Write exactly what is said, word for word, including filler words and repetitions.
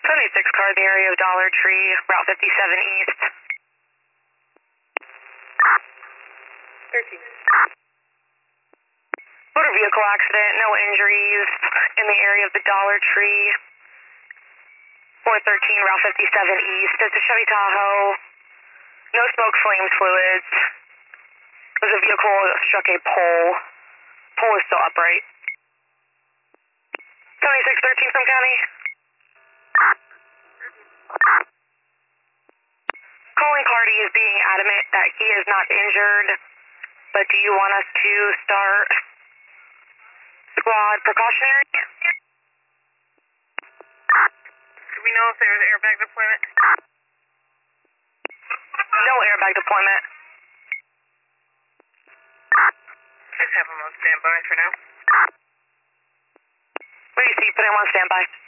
seventy-six car in the area of Dollar Tree, Route fifty-seven East. thirteen. Motor vehicle accident, no injuries in the area of the Dollar Tree. four thirteen, Route fifty-seven East. It's a Chevy Tahoe. No smoke, flames, fluids. It was a vehicle that struck a pole. Pole is still upright. seventy-six thirteen from County. Calling Cardi is being adamant that he is not injured, but do you want us to start squad precautionary? Do we know if there's airbag deployment? No airbag deployment. Just have him on standby for now. What do you see? Put him on standby.